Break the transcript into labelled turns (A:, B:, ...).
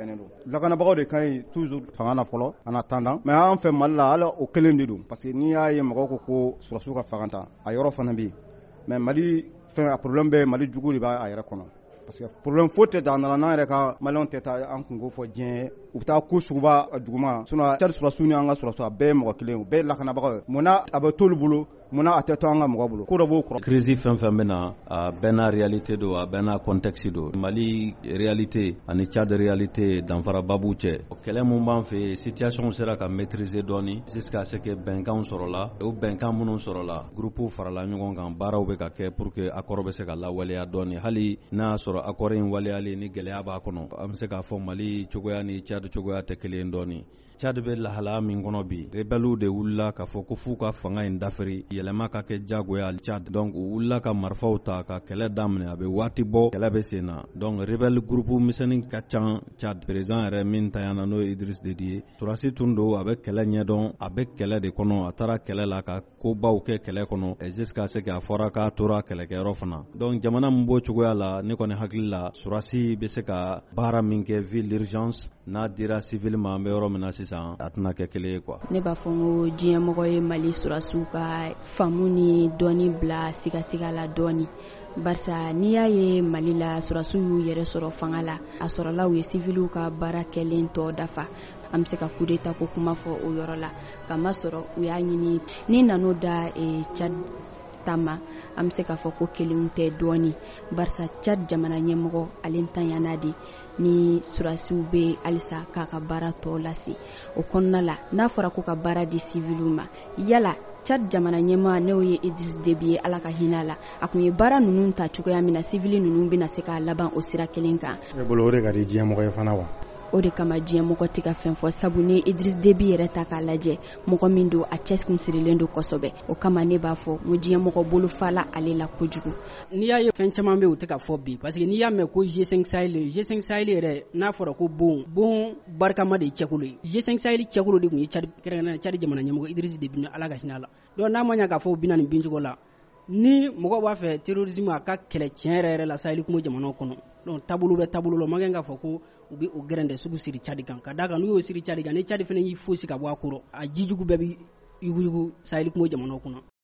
A: sɛgɛnnen don lakanabagaw de kan ɲi toujours fanga na fɔlɔ en attendant mais an fɛ Mali la ala o kelen de don parce que n'i y'a ye mɔgɔw ko surasiw ka fanga ta a yɔrɔ fana bɛ yen mais Mali fɛn a problème bɛ Mali jugu de b'a yɛrɛ kɔnɔ parce que problème foyi tɛ dan n'an yɛrɛ ka Maliyɛnw tɛ taa an kunko fɔ diɲɛ u bɛ taa ku suguba duguma sinon Tchad surasiw ni an ka surasiw a bɛɛ ye mɔgɔ kelen u bɛɛ ye lakanabagaw ye munna a bɛ t'olu bolo munna a tɛ to an ka mɔgɔ bolo ko dɔ b'o kɔrɔ.
B: Crise fɛn fɛn bɛ na a bɛɛ n'a réalité don a bɛɛ n'a contexte don Mali réalité ani Tchad réalité danfaraba b'u cɛ kɛlɛ mun b'an fɛ situation sera ka maîtriser dɔɔni jusqu'à ce que bɛnkanw sɔrɔla o bɛnkan minnu sɔrɔla groupe farala ɲɔgɔn kan baaraw bɛ ka kɛ pour que accord bɛ se ka lawaleya dɔɔni hali n'a sɔrɔ accord in waleyalen ni gɛlɛya b'a kɔnɔ an bɛ se k'a fɔ Mali cogoya ni Tchad cogoya tɛ kelen dɔɔni. Tchad bɛ lahalaya min kɔnɔ bi rebelles de wulila k'a fɔ ko f'u ka fanga in dafiri yɛlɛma ka kɛ jagoya Tchad donc u wulila ka marifaw ta ka kɛlɛ daminɛ a bɛ waati bɔ kɛlɛ bɛ sen na donc rebelle groupe misɛnnin ka ca Tchad président yɛrɛ min tanyana n'o ye Idriss Déby ye surasi tun don a bɛ kɛlɛ ɲɛdɔn a bɛ kɛlɛ de kɔnɔ a taara kɛlɛ la ka kobaw kɛ kɛlɛ kɔnɔ jusqu'à ce que a fɔra k'a tora kɛlɛkɛyɔrɔ fana donc jamana min b'o cogoya la ne kɔni hakili la surasi bɛ se ka baara min kɛ vu l'urgence n'a dira civil ma an bɛ yɔrɔ min na sisan a tɛna kɛ kelen ye quoi.
C: Ne b'a fɔ n ko diɲɛmɔgɔ ye Mali surasiw ka faamu ni dɔɔni bila sigasiga la dɔɔni barisa n'i y'a ye Mali la surasiw y'u yɛrɛ sɔrɔ fanga la a sɔrɔla u ye civiliw ka baara kɛlen tɔ dafa an bɛ se ka coup d'état ko kuma fɔ o yɔrɔ la kamasɔrɔ u y'a ɲini ni nan'o da Tchad tama an bɛ se k'a fɔ ko kelenw tɛ dɔɔni barisa Tchad jamana ɲɛmɔgɔ ale tanyana de ni surasiw bɛ halisa k'a ka baara tɔ lase o kɔnɔna la n'a fɔra ko ka baara di civiliw ma yala Tchad jamana ɲɛmaa n'o ye Idriss Déby ye ala ka hinɛ la a kun ye baara ninnu ta cogoya min na civil ninnu bɛna se k'a laban o sira kelen kan.
D: E bolo o de ka di diɲɛmɔgɔ ye fana wa?
C: O de kama diɲɛmɔgɔ tɛ ka fɛn fɔ sabu ni Idriss Déby yɛrɛ ta k'a lajɛ mɔgɔ min don a cɛ kun sirilen don kosɛbɛ o kama ne b'a fɔ n ko diɲɛmɔgɔ bolo fala ale la kojugu.
E: N'i y'a ye fɛn caman bɛ u tɛ ka fɔ bi parce que n'i y'a mɛn ko G5 Sahel yɛrɛ n'a fɔra ko bon barikama de ye cɛkulu ye G5 Sahel cɛkulu de tun ye Tchad jamana ɲɛmɔgɔ Idriss Déby ni ala ka hinɛ la donc n'a ma ɲɛ k'a fɔ u bɛna nin bincogo la ni mɔgɔ b'a fɛ terrorisme a ka kɛlɛ tiɲɛ yɛrɛ la Sahel kungo jamanaw kɔnɔ donc taabolo bɛ taabolo la ma kɛ k'a fɔ ko u bɛ o gɛrɛn de sugu siri Tchad kan ka d'a kan n'u y'o siri Tchad kan ni Tchad fana y'i fosi ka bɔ a kɔrɔ a jijugu bɛɛ bɛ yuguyugu Sahel kungo jamanaw kɔnɔ.